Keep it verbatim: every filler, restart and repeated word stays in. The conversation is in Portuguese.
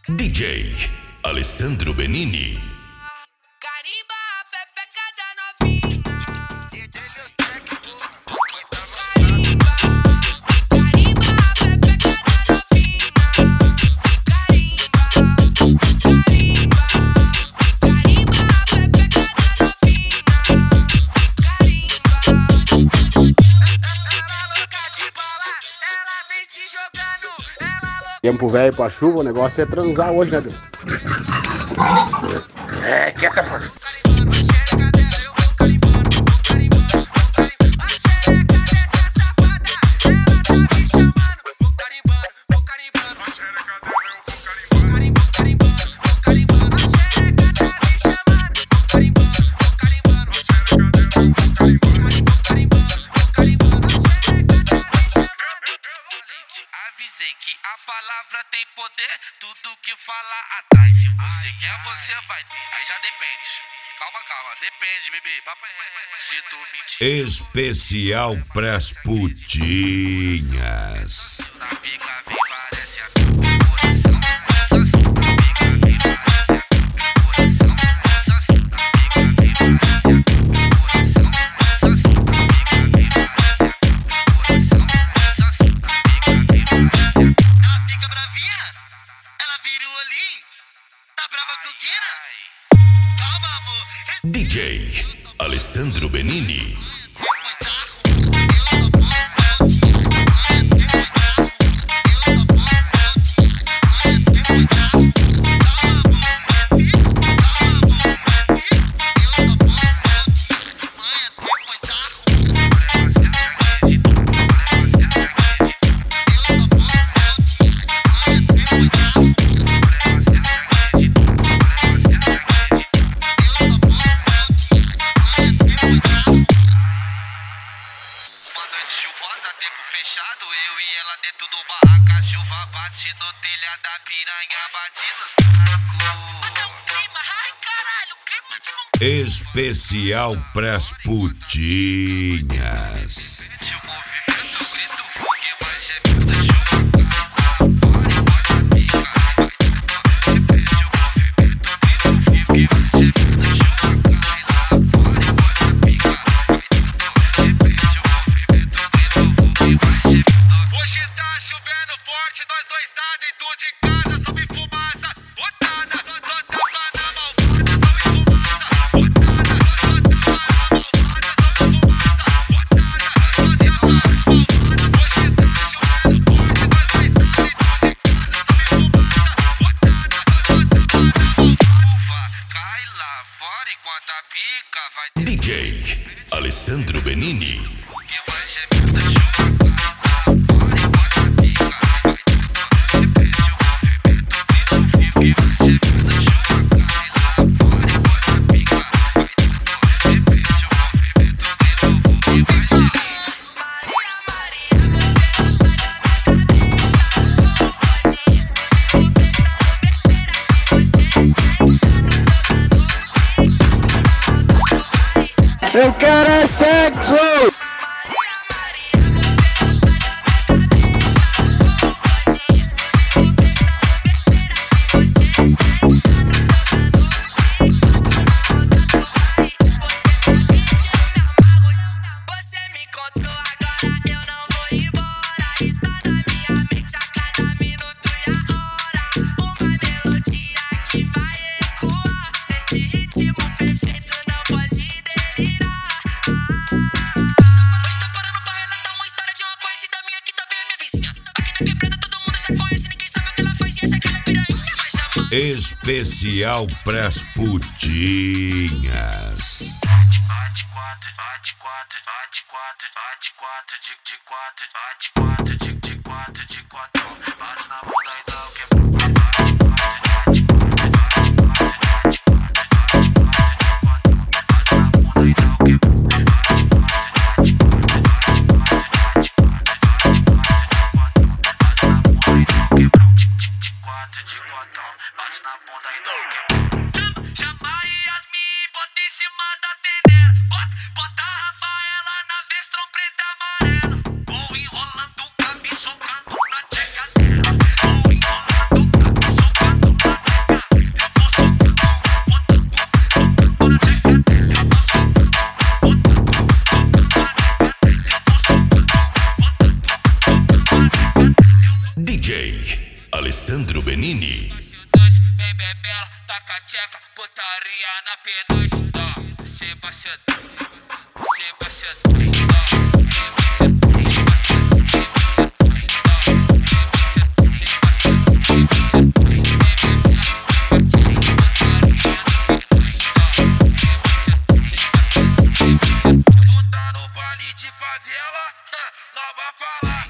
D J Alessandro Benini. Carimba a pepeca da novinha. Carimba, carimba a pepeca da novinha. Carimba, carimba, carimba a pepeca da novinha. Carimba. Ela louca de bola, ela vem se jogando. Ela louca. Tempo velho pra chuva, o negócio é transar hoje, né, Deus? É, quieta, pô. Avisei que a palavra tem poder, tudo que fala atrai. Se você quer, você vai ter. Aí já depende. Calma, calma, depende, bebê. Papai, se tu mentir. Especial pras putinhas. Na pica vem parece a coração. Só assim na pica vem parece a coração. Só assim na pica vem parece a coração. Só assim na pica vem parece a coração. Só assim na pica vem parece a. Ela fica bravinha, ela vira o olhinho. Tá brava com o Guina? Calma, amor. D J Alessandro Benini. Depois da rua, eu só posso maltinha. Depois da rua, eu só posso maltinha. Depois da rua, calma, amor, respira. Calma, amor, respira. Eu só posso maltinha de manhã. Depois da rua, você acredita? Você acredita? Eu só posso maltinha de manhã. Depois da rua, você acredita? Você acredita? Eu só posso maltinha de manhã. Depois da rua. Uma noite chuvosa, tempo fechado, eu e ela dentro do barraco. A chuva bate no telhado, da piranha bate no saco. Especial pras putinhas. Sente o movimento, eu grito fogo, vai gemendo a chuva cai lá fora e bota a pica. Repete o movimento, eu grito fogo, vai gemendo a chuva cai lá fora e bota a pica. Repete o movimento, eu grito fogo, vai gemendo. Hoje tá chovendo forte, nós dois tá dentro de casa, sob fumaça, botada, tô tapa na malvada, sob fumaça, botada, tô tapa na malvada, sob fumaça, botada, tô tapa na malvada. Hoje tá chovendo forte, nós dois tá dentro de casa, sob fumaça, botada, tô tapa na malvada. Cai lá fora enquanto a pica vai ter. D J Alessandro Benini. Que vai gemendo a chuva cai lá fora e bota a pica. Repete o movimento, grito vivo que vai gemendo a chuva cai lá fora e bota a pica. Repete o movimento, grito vivo que vai gemendo. Maria, Maria, você não sai da minha cabeça. Como pode isso? Fico pensando besteira que você sai. Eu quero é sexo! Você me encontrou agora, eu não vou embora. Está na minha mente a cada minuto e a hora. Uma melodia que vai ecoar. Esse ritmo perfeito não pode delirar. Hoje tá parando pra relatar uma história de uma conhecida minha que também é minha vizinha. Aqui na quebrada todo mundo já conhece, ninguém sabe o que ela faz e acha que ela é piranha. Mas chama Especial pras putinhas. bate quatro, bate quatro, bate quatro, bate quatro, de de quatro, bate quatro, de de quatro, de quatro, bate na bunda e dá o que bate quatro, bate quatro, bate quatro, bate quatro, bate na bunda e dá o que bate quatro, bate quatro, bate quatro, de quatro, bate na bunda e dá o que chama Yasmin, bota em cima da tenera. Bota, bota a Rafaela na vez, trompeta amarela. Vou enrolando o cabelo. Alessandro Benini. Dois, vem bebela, taca tcheca, putaria na penugem. Dó, sem bacetão, sem bacetão. Tu tá no baile de favela, nova fala.